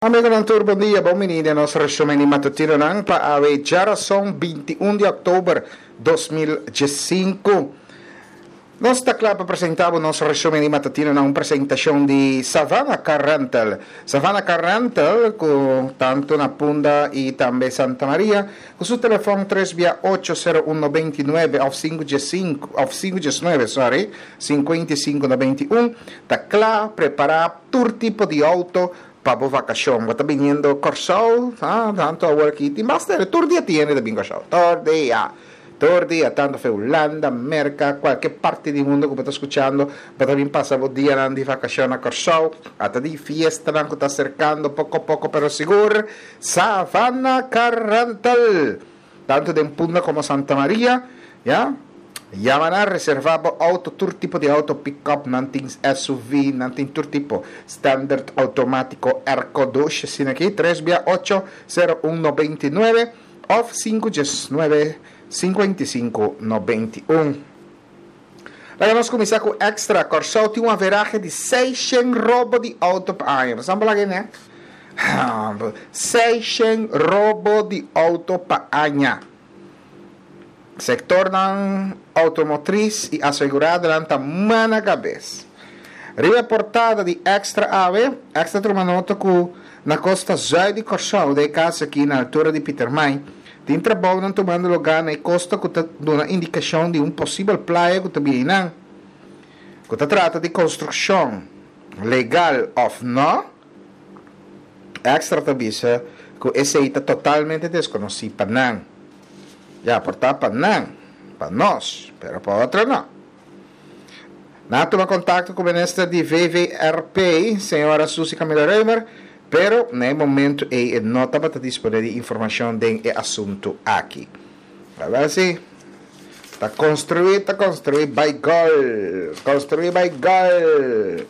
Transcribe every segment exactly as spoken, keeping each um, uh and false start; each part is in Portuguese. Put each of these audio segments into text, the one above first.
Amigo ng Tour, bom dia, bom menino, nosso resumen matutino ng paawe Jarason, vinte e um de outubro de dois mil e cinco. Nós está claro para apresentar o nosso resumen matutino na apresentação de Savannah Carrantel. Savannah Carrantel, com tanto na Punda e também Santa Maria, com seu telefone três oito zero um nove nove ao cinco cinco, ao cinco nove, sorry, cinco cinco nove um, está claro preparar todo tipo de auto para a vacação. Está vindo Corsol, ah, tanto a work it, basta, todo dia tiene de Corsol, todo dia. Todo dia, tanto foi Holanda, América, qualquer parte do mundo que você está escutando, mas também passa o dia de vacação a Corsol, até de fiesta que está cercando, pouco a pouco, pero seguro. Savannah Carrantel, tanto de Punda como Santa Maria, já? Yamana reservava auto, todo tipo de auto, pick-up, não tem S U V, não tem todo tipo, standard automático, Erco dois, assim aqui, três oito zero um nove nove, ou cinco nove cinco cinco nove um. Agora vamos começar com extra. Corsol tem uma veragem de seiscentos roubo de auto por ano. Vamos falar aqui, né? seiscentos roubo de auto por ano. Sector não automotriz e assegurado lanta mana cabeça. Reportada de extra ave, extra truma nota que na costa sul de Corsol, de casa aqui na altura de Petermai, tem trabalho não tomando lugar na costa que dá uma indicação de um possível praia que está vindo. Que está trata de construção legal ou não, extra tabisa que esse aí está totalmente desconhecido para não. Já, portanto, para não, para nós, mas para outra não. Não toma contato com o ministro de V V R P, senhora Suzy Camila Reimer, pero no momento ele não estava disponível informação de assunto aqui. Agora sim, está construído, está construído by Gol, construído by Gol.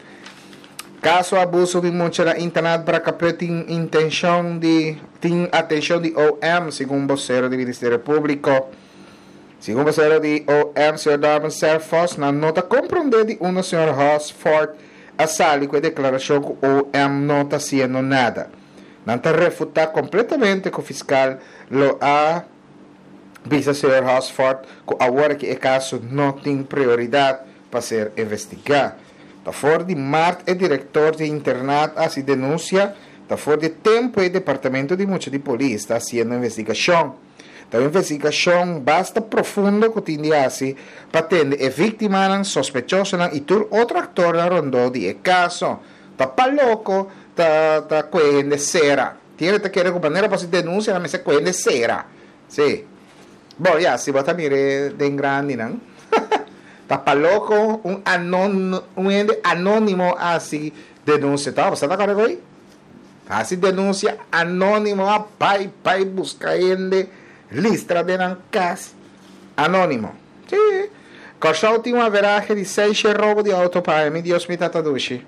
Caso abuso de muita na internet para que tem intenção de tem atenção de O M, segundo vocero do Ministério Público. Segundo vocero de O M, senhor Darman Serfos, na nota compreende de uma senhora Hosford a sali com a declaração que o O M não está sendo nada. Não está refutar completamente que o fiscal lo a vice senhor Hosford que agora que o caso não tem prioridade para ser investigado. Está fora de Marte é diretor de internato a se denuncia. Está fora de tempo é departamento de muita de polícia está fazendo investigação. Então, a investigação basta profunda que tem assim para atender a vítima, sospechoso e todo outro ator na rondou de caso. Está para louco, está está coende cera. Tiene que querer com maneira para se denunciar, mas é coende cera. Sim. Bom, já, se você mire de grande, não? Está para louco, um anônimo, um ende anônimo assim denuncia. Tá, você está com aí? Assim denuncia anônimo, a pai, pai busca ende. Listra de Nancas anônimo. Sim. Corsol tem uma veragem de seis roubo de auto para mim, Deus me tataduche.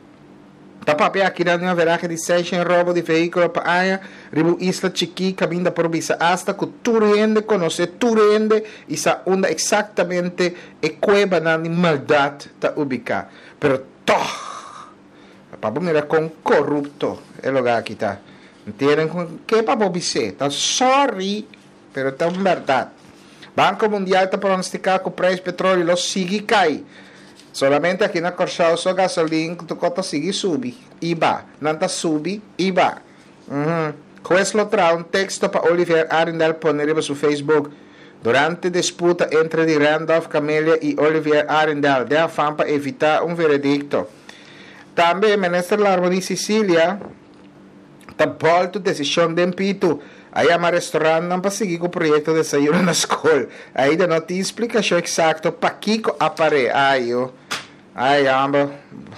Tá papel aqui dando uma veragem de seis roubo de veículo para a ribu isla chiqui caminda por visa hasta que tu rende conoce tu rende e sa onda exatamente e cueva na maldade tá ubicada. Pero toh, papo mira com corrupto é lugar aqui tá. Entendem que papo bise? Tá sorry. Pero é verdade. Banco Mundial está pronosticando que o preço do petróleo lo sigue cai. Solamente aqui na Corsol só gasolina que tu cota sigue subir. E vai. Não está subir e vai. Uhum. Com isso, lo traz um texto para Olivier Arendal poner no seu Facebook. Durante a disputa entre Randolph Camellia e Olivier Arendal, de afã para evitar um veredicto. Também, o ministro Larmo de Sicília está volta a decisão de impito. Aí há um restaurante não para seguir com o projeto de sair na escola. Aí não tem explicação exata para que aparece. Aí, eu, aí, ambo,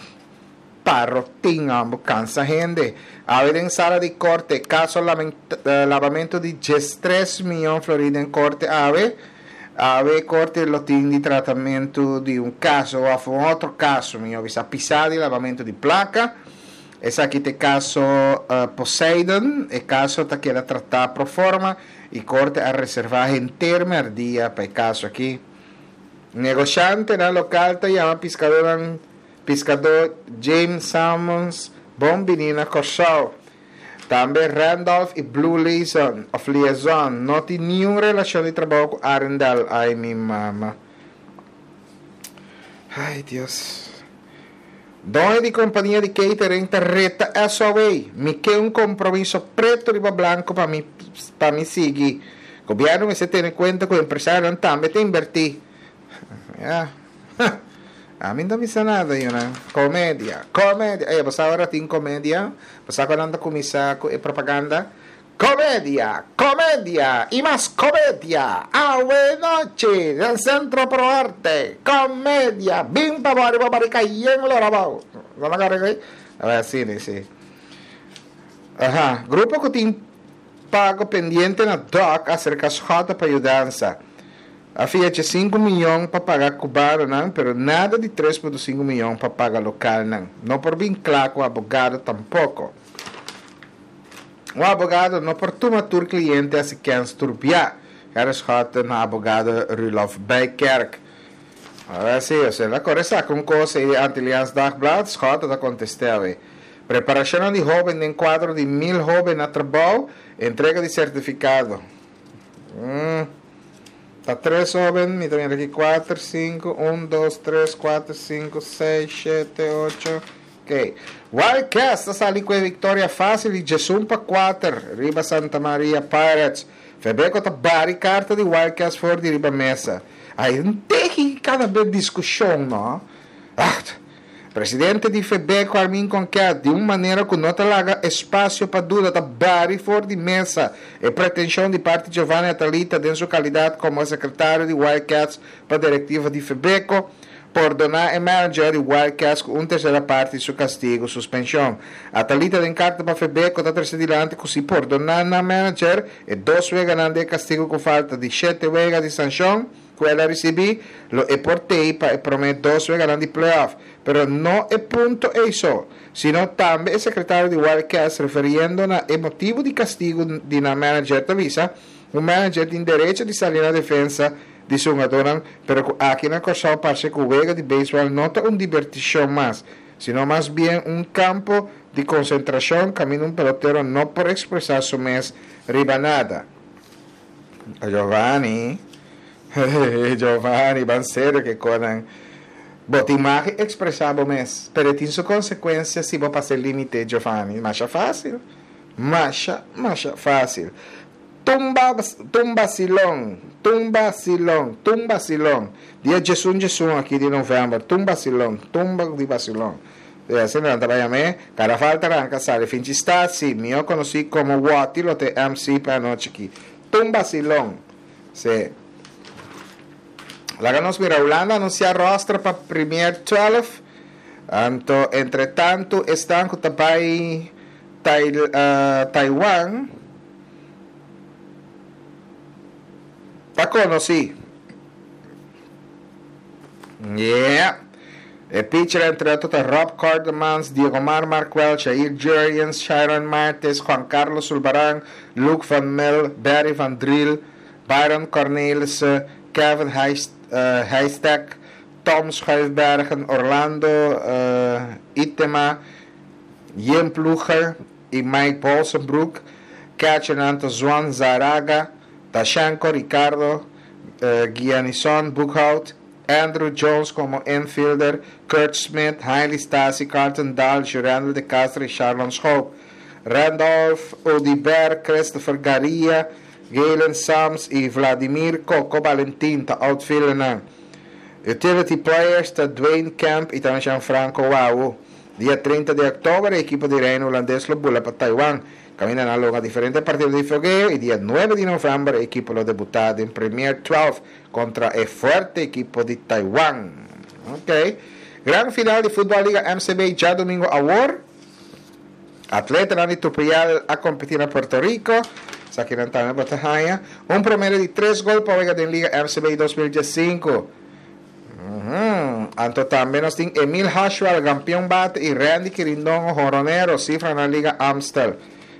parro, tem, ambo, cansa gente. Aí em sala de corte, caso lavamento de três milhões de Florida em corte, aí, aí corte lo tem de tratamento de um caso, ou um outro caso, meu, bisa pisada e lavamento de placa. Esse aqui tem caso uh, Poseidon, e caso está querendo tratar pro forma e corte a reservar intermedia para o caso aqui. Negociante na local te chama pescador, pescador James Salmons, bom menina Corsol. També Randolph y Blue Liaison of Liaison no tienen ni una relación de trabajo con Arendal. Ay, mi mamá. Ay, Dios. Dona di companhia de catering reta S O A. Mi que un compromiso preto riba blanco para mi, para mi seguir. Governo mi se tiene cuenta que el empresario también te invertí. Ya. A mí no me dice nada, you know. Comedia, comedia. Eh, pues ahora tiene comedia. Pues hablando con mi saco y propaganda. Comedia, comedia y más comedia. Ah, buenas noches. El Centro Pro Arte. Comedia. Bim pa bari pa bari kayen lo rabao. ¿No me agarré ahí? A ver, sí, sí. Ajá. Grupo que tiene pago pendiente na D O C acerca de rota para ayudança. A F I A tinha cinco milhões para pagar cubano, não, pero nada de três vírgula cinco milhões para pagar local, não. Não por bem claro com o abogado tampouco. O abogado não por tomar o cliente a se quer turbiar. Era schot na abogado Rulof Bijkerk. Agora sim, ou seja, agora está com coisa de Antilliaans Dagblad, schot da contestava. Preparação de jovem em quadro de mil jovens na trabalho, entrega de certificado. Hum. Está três jovens, me também aqui quatro, cinco, um, dois, três, quatro, cinco, seis, sete, oito. Ok. Wildcats está ali com a vitória fácil de Jesus para quatro. Riba Santa Maria Pirates. Febeco está bari carta de Wildcats fora de riba mesa. Aí não tem cada vez discussão, não? Ah, presidente de Febeco, Armin Conquet, de uma maneira que não laga espaço para dúvida, está bari fora de mesa. É pretensão de parte de Giovanni Atalita, em sua qualidade como secretário de Wildcats para a diretiva de Febeco, por donar a manager de Wildcats com uma terceira parte de seu castigo, suspensão. Atalita tem carta para Febeco, está terceirante, que se por donar na manager, e dois vezes de castigo com falta de sete vezes de sanção, que ela recebeu, lo é por tei para prometer dois vezes de playoff. Pero no es punto eso, sino también el secretario de Wildcats refiriendo a el motivo de castigo de una manager de visa, un manager tiene derecho de salir a la defensa de su jugador, pero aquí en el corso parece que el juego de béisbol no es una diversión más, sino más bien un campo de concentración, camino un pelotero no por expresar su mes ribanada. Giovanni, Giovanni, van serio que conan. Botimagem expressava mes, pero tem sua consequência se vou passar limite, Giovanni. Macha fácil, macha, macha fácil. Tumba, tumba silão, tumba silão, tumba silão. Dia Jesus, Jesus aqui de novembro, tumba silão, tumba de vacilão. Se não trabalha me, cara falta arranca sale, fin ci sta, sì, mi ho conosciuto come Wati, lo te M C per noche aqui. Tumba silão, sì. La ganos mira, Holanda anuncia rostro para Premier doze. Anto, entre tanto, están con Tapai, tai, uh, Taiwán. ¿Está conocido? Yeah. El pitcher entre otros Rob Cardamans, Diego Mar Marquel, Jair Jurians, Sharon Martes, Juan Carlos Zulbarán, Luke Van Mel, Barry Van Driel, Byron Cornelis, Kevin Heist. Uh, Heistek, Tom Schuifbergen, Orlando uh, Itema, Jim Ploeger y Mike Bolsenbroek, catcher Anto Juan Zaraga, Tashanko Ricardo, uh, Giannisson Boekhout, Andrew Jones como infielder, Kurt Smith, Hailey Stasi, Carlton Dahl, Jurando de Castro y Charlon Schoop, Randolph Odibert, Christopher Garia, Galen Sams y Vladimir Coco Valentin, ta outfielder na. Utility players, ta Dwayne Camp y también Gianfranco Wau. Día treinta de octubre, equipo de reino holandés lo bula para Taiwán. Caminan a los diferentes partidos de fogueo y día nueve de noviembre, equipo lo debutado en Premier doce contra el fuerte equipo de Taiwán. Ok. Gran final de Fútbol Liga M C B ya domingo a War. Atleta Nani Tuprial a competir en Puerto Rico. Saquirantana Batahaya. Un promedio de tres goles por Liga de Liga M C B dos mil diecinueve. Uh-huh. Anto también nos tiene Emil Hashwell, campeón bate, y Randy Quirindón, joronero, cifra en la Liga Amstel.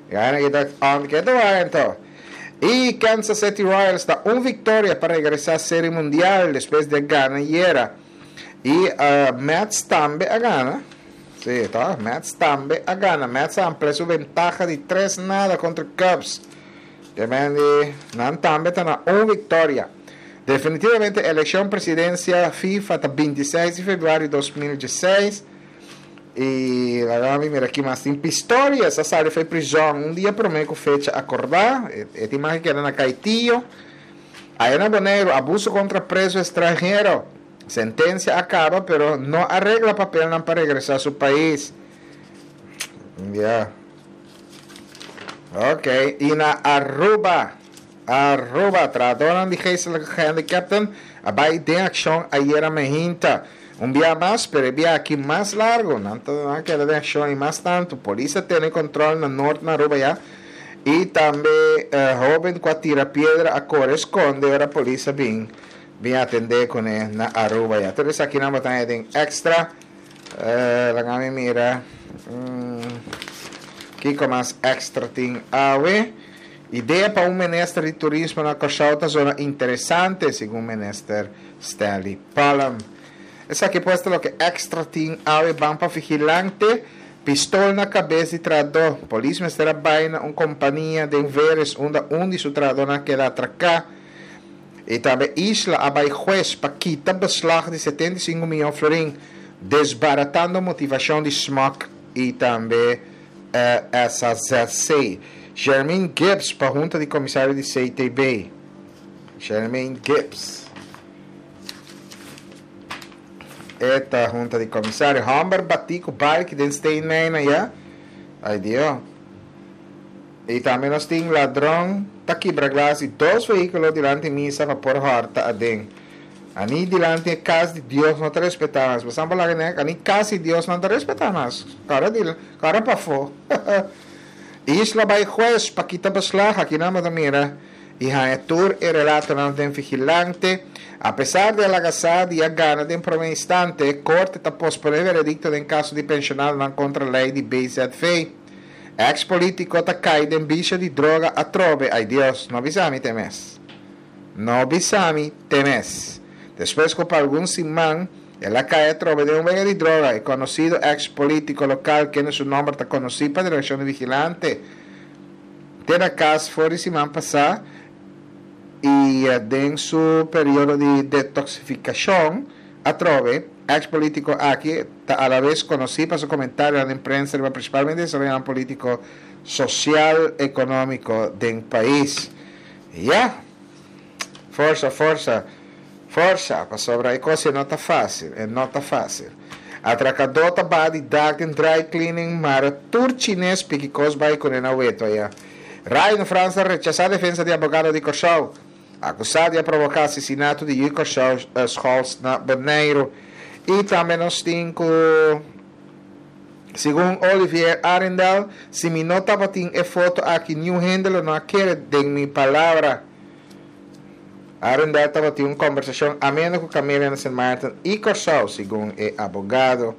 Y Kansas City Royals da una victoria para regresar a Serie Mundial después de ganar ayer. Y uh, Mets también a gana. Sí, tá? Mets también a gana. Mets amplía su ventaja de tres nada contra Cubs. Depende, nan también tiene una victoria. Definitivamente, elección presidencial FIFA hasta veintiséis de febrero de dos mil dieciséis. E agora mira aqui mais tem história. Essa série foi prisão um dia por meio com fecha acordar. E tem mais que era na Caitillo. Aí na Boneiro, abuso contra preso estrangeiro. Sentencia acaba, pero no arregla papel não para regresar a su país. Ya. Yeah. Ok. E na Aruba. Aruba. Trataram de Geisel Handicapten. Abai de acción ayer a Mejinta. Un día más, pero el día aquí más largo. No que de acción y más tanto. Policía tiene control en el norte de Aruba ya. Y también uh, joven que tira piedra a corresponde. Ahora policía bien. Bien atender con él na Aruba ya. Entonces aquí no botan en extra. Uh, la gami mira. Um, Kiko más extra ting awe. Idea para un ministro de turismo na Cochauta zona interesante según ministro Stanley Pallam. Essa aqui puesto lo que extra ting awe van para vigilante. Pistola na cabeça de trador. Polícia estará baina uma companhia de veres onde onde su trador na queda atracar. E também isla abai juez para quitar beslag de setenta e cinco milhões de florim, desbaratando a motivação de smog e também uh, essa Z C. Jermaine Gibbs para a junta de comissário de C T B. Jermaine Gibbs. Esta junta de comissário. Humber batico bike den steinmena ya. Ai Deus. E também nós temos ladrão tá quebra glass e dois veículos delante de missa para pôr horta a den. Ani delante de casa de Deus não te respeitar mais. Você não fala né? Ani casa de Deus não te respeitar mais. Cara dele, cara para fo. Isla by juez para quitar beslag aqui na Madamira. E a tour e relato não tem vigilante. Apesar de alagasada e a gana de um instante, corte está posponer veredicto em caso de pensionado não contra a lei de B Z V. Ex-político está caído em bicho de droga a trove. Ai Deus, não avisame temes. Não avisame temes. Depois que por algum simán, ela cai a trove de um vega de droga. E conhecido ex-político local, que no seu nome está conhecido para a direção de vigilante. Tem a casa fora de simán passar. E em seu período de detoxificação, a trove, ex-político aqui, está a la vez conhecido para seu comentário na imprensa, principalmente sobre o político social, econômico do país. E yeah. Força, força, força, para sobre a coisa não está fácil, não está fácil. Atracador está badi dag em dry cleaning, mas tur chinês pique cos vai com o weto aí. Rai na França rechaça a defesa de advogado de Cochau, acusado de provocar assassinato de Hugo Scholz na Bonaire. E também nós temos, segundo Olivier Arendal, se me não estava tendo a foto aqui, New Handle não quer de minha palavra. Arendal estava tendo uma conversação amena com Camila Nelson Martin e Cochau, segundo o advogado.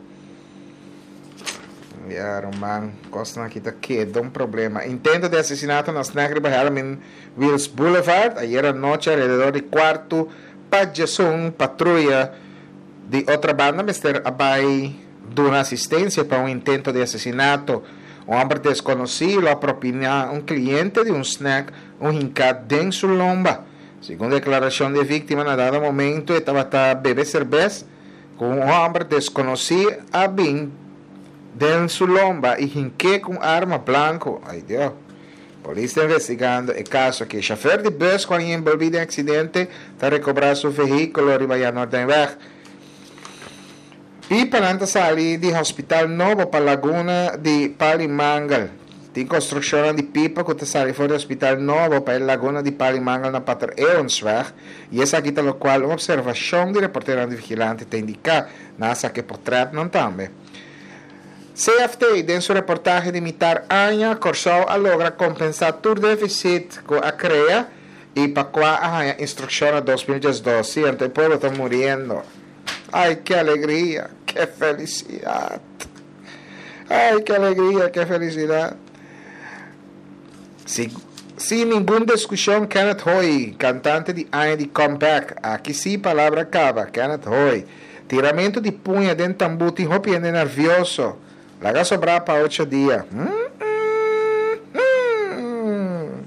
Ja, Roman, Costa aqui está queda um problema. Intento de assassinato na Snack Bahia em Wills Boulevard. Ayer à noite, alrededor de quarto, Pajasun, patrulha de outra banda, mister Abai, dando assistência para um intento de assassinato. Um homem desconhecido apropina um cliente de um snack, um hincado dentro de sua lomba. Segundo a declaração de vítima, na dado momento, estava a beber cerveja com um homem desconhecido a bem dentro de sua lomba e hinque com arma branca. Ai Deus. Polícia investigando o caso que o chofer de bus, quando envolvido em acidente, está recobrando seu veículo e vai a Nordenweg. E para sair do Hospital Novo para a Laguna de Palimangal. Tem construção de pipa que está saindo fora do Hospital Novo para a Laguna de Palimangal na Pater Eonsweg. E essa aqui está o qual uma observação de reporteiro de vigilante tem indicado nessa que portrait não também. C F T, em sua reportagem de imitar Anha, Corsau logra compensar todo o déficit com a C R E A e para a instrução de dois mil e doze. Então, o povo está morrendo. Ai, que alegria, que felicidade. Ai, que alegria, que felicidade. Sem, sem nenhuma discussão, Kenneth Hoy, cantante de Anha de Comeback. Aqui sim, palavra acaba. Kenneth Hoy. Tiramento de punha dentro do tambuti, rompendo nervioso. La va a sobrar para ocho días. Mm, mm, mm.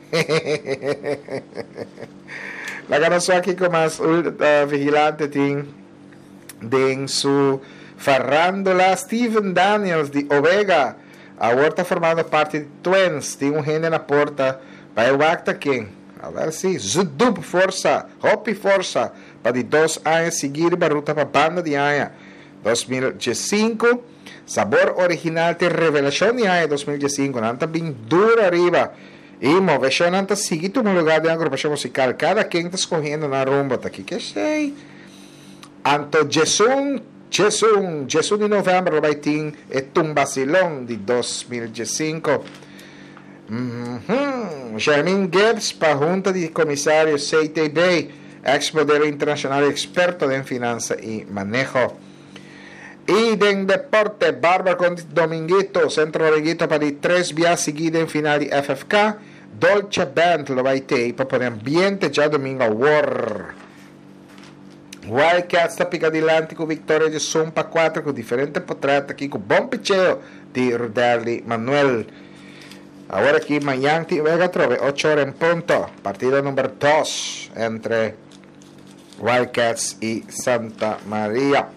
La ganó aquí con más uh, vigilante ting, de su farándula Steven Daniels de Ovega. Ahora está formando parte de Twins. Tem um rende na porta. Vai o acta quem? A ver se Zudub força, Hopi força. Para de dois anos seguir baruta para banda de anos. dois mil e cinco. Sabor original de revelação de anos dois mil e cinco. Nanta bem duro arriba. E moveção nanta seguir no lugar de agrupação musical. Cada quem está escorrendo na rumba. Tá aqui que sei. Anto Jesus. Jesus, Jesus de novembro vai ter é Tumbacilão de dois mil e cinco. Mm-hmm. Jermaine Gibbs para a Junta de Comissários C T B, ex-modelo internacional experto em finanças e manejo. E em deporte, Bárbara com Dominguito, Centro Dominguito para de três dias seguidos em final de F F K. Dolce Band lo vai ter para poner ambiente já domingo a War. Wildcats está picadilante com vitória de Sumpa quatro com diferente portrait aqui com bom picheo de Ruderli Manuel. Agora aqui amanhã vai trove ocho horas em ponto, partido número dois entre Wildcats e Santa Maria.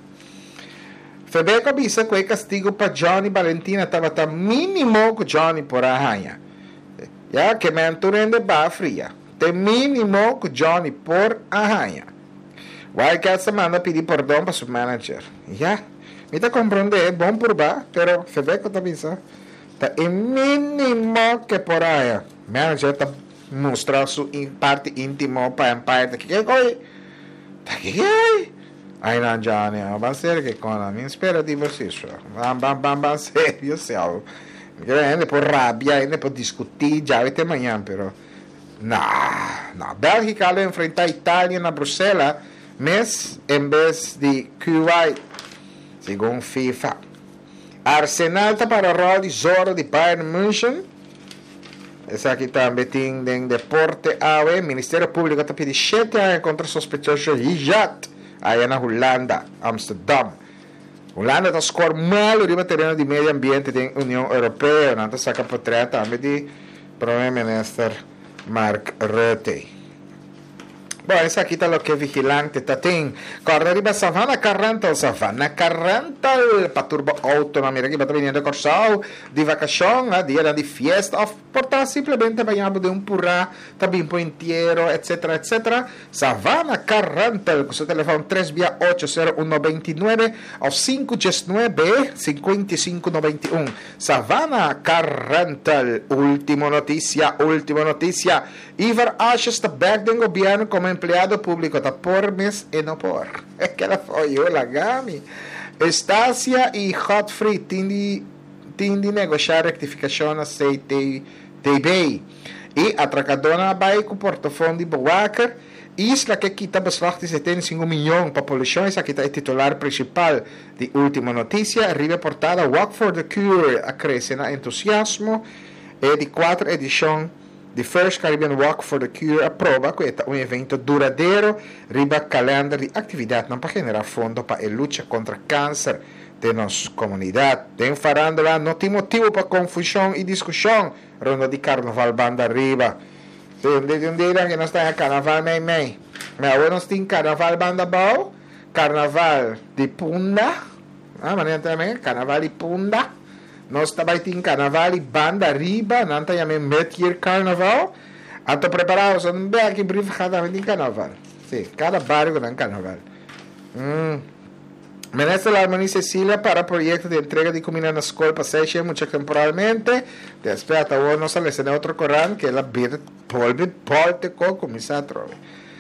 Febeco avisa que o castigo para Johnny Valentina estava tão mínimo que Johnny por arranha. Já que me enturende ba fria. Tem mínimo que Johnny por arranha. Wildcats manda pedir perdão para seu manager. Já, me está compreendendo, é bom por ba, pero Febeco está pensando. Está é mínimo que por aí. Manager está mostrando sua parte íntima para a Empire. Que que coi? Tá que que? Aí não, Johnny, vamos ser que com a minha espera de vocês. Vamos, vamos, vamos, sério, sério. Ainda por rabia, ainda por discutir, já vai ter amanhã, pero... Não, não. Bélgica vai enfrentar a Itália na Bruxelas, mas em vez de Kuwait, segundo FIFA. Arsenal está para o rol de Zorro de Bayern München. Essa aqui também tem em deporte A B. Ministério Público está pedindo sete anos contra sospechoso Hijat, aí na Holanda, Amsterdam. Holanda está score mal riba terreno de meio ambiente da União Europeia. Não está saca por trás também de Primeiro-Ministro Mark Rutte. Bom, essa aqui está o que vigilante tá tem. Corre riba Savana Carrantal, Savana Carrantal, para turbo auto, na mira aqui, para vir de Corsal, de vacação, a dia de fiesta, ou portar simplesmente banhado de um purá, também por inteiro, etc, etc. Savana Carrantal, com seu telefone três oito zero um nove nove ou cinco um nove cinco cinco nove um. Savana Carrantal, última notícia, última notícia. Ivar Ashes está back do governo como empleado público, está por mês e não por. É que ela foi eu, la Gami. Estácia e Godfrey têm de negociar rectificação na C T B. E a atracadora vai com o portafone de Boaker. Isla que quita beslag de setenta e cinco milhões para populações. Aqui está o titular principal de última notícia. Arriba portada Walk for the Cure. Acresce na entusiasmo. E de quatro edição The First Caribbean Walk for the Cure aprova que é um evento duradouro riba calendário de atividade para generar fundo para a luta contra o câncer de nossa comunidade. Tem farándola, não tem motivo para confusão e discussão. Ronda de carnaval banda riba. De um dia que nós estamos em carnaval, mei, mei. Mas agora nós temos carnaval banda bom, carnaval de Punda, ah, mas também carnaval de Punda. Nós também temos carnaval e banda riba, não temos mid-year carnaval. Estou preparado, só não vem aqui brincadamente em carnaval. Sim, cada barco tem carnaval. Hum. Ministra da Harmonia Cecília para o projeto de entrega de comida na escola para seis muito temporalmente. Después, hasta hoy nos sale outro corán que ela vira polve, polte com começar a trocar.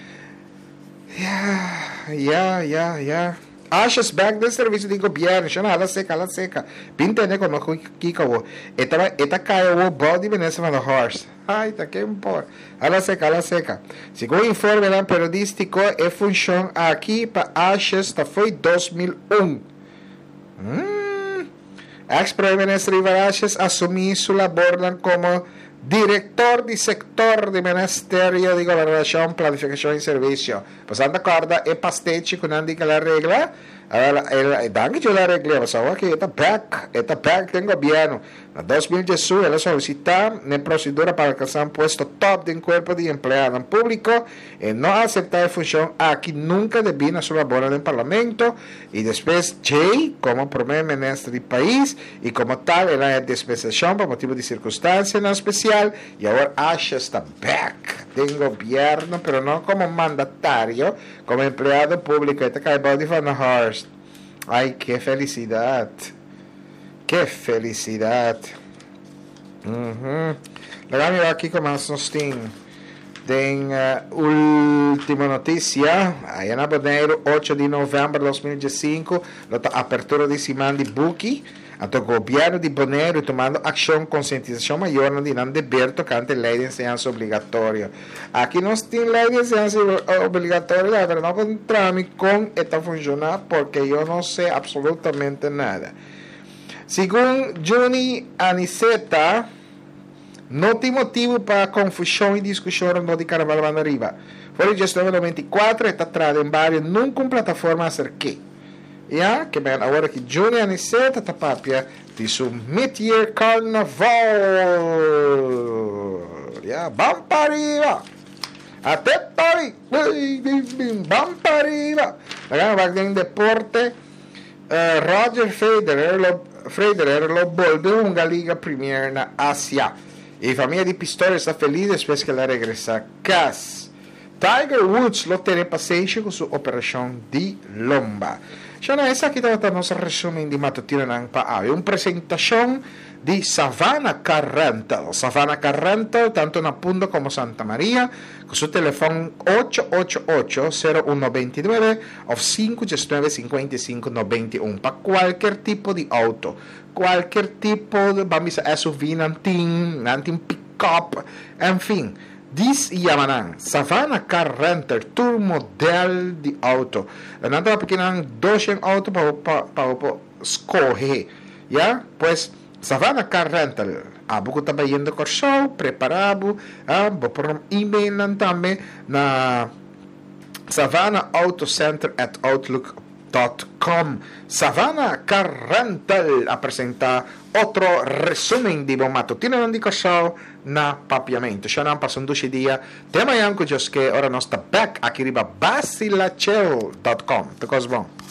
Ya, ya, ya, ya. Ashes back del servicio de gobierno, yo no, la seca, la seca. Pinta ne como kika wo. Esta esta cae wo body venese van the horse. Ay, ta que impor. A la seca, a la seca. Segundo informe dan periodístico, e función aqui para Ashes ta foi dois mil e um. Mm. Ex-primer-ministro Ivar Ashes assumiu sua labor como diretor de sector de Ministerio de Gobernación, Planificación y Servicio. Pues anda corda e pastete con indica la regla Dan yo la arreglé, sabes que esta back, esta back del gobierno, en dos mil dieciocho, ela solicitar una procedura para alcanzar un puesto top de un cuerpo de empleado público y no aceptar función aquí nunca devina su labor en el parlamento y después Jay como primer ministro del país y como tal ela es dispensación por motivo de circunstancia no especial y ahora Asha está back del gobierno pero no como mandatario, como empleado público. Esta cae Body van der Horst. Ay, qué felicidad. Qué felicidad. Uh-huh. Legal, mirar aqui com mais uns tem. Tem uh, última notícia. Aí na Bonaire, oito de novembro de dois mil e cinco, a apertura de Simandi Buki. Então, o governo de Bonaire tomando ação, conscientização maior no não dever tocante lei de enseñança obrigatória. Aqui nós temos lei de enseñança obrigatória, mas não encontramos com esta funcionar porque eu não sei absolutamente nada. Segundo Johnny Aniceta, não tem motivo para confusão e discussão no de Carnaval Bandariba. Foi gestão do veintiquatro, está atrás em vários, nunca uma plataforma acerquei. Ja, que ben agora que Johnny Aniceta está papia de su mid-year carnaval. Ja, vamos para arriba. Até pari. Vamos para arriba. Agora vai em deporte. Uh, Roger Federer lo, Federer lo volve uma liga premier na Ásia. E a família de Pistorius está feliz depois que ela regressa a casa. Tiger Woods lo tiene paciência com sua operação de lomba. Já não é essa aqui da nossa resumo de matutino ng paawi. Uma apresentação de Savannah Car Rental. Savannah Car Rental, tanto na Punta como Santa Maria, com seu telefone oito oito oito, zero um nove nove ou cinco nove cinco cinco nove um para qualquer tipo de auto. Qualquer tipo de, vamos a S U V, nanting, nanting pick-up, enfim. Dis Yamanan, Savannah Car Rental, tour model de auto. Nada pequenan dois auto para para escolher, ya? Pues Savannah Car Rental, abo ko tabayendo ko show, preparado, ah, vou por um e-mail nan também na Savannah Auto Center at outlook dot com. Savannah Car Rental apresenta outro resumen di buon mattutino non dico show na papiamento. Ciò non passano due dia. Tema anche giusto che ora non sta back a chi riba basilacel dot com. Te cosa buono?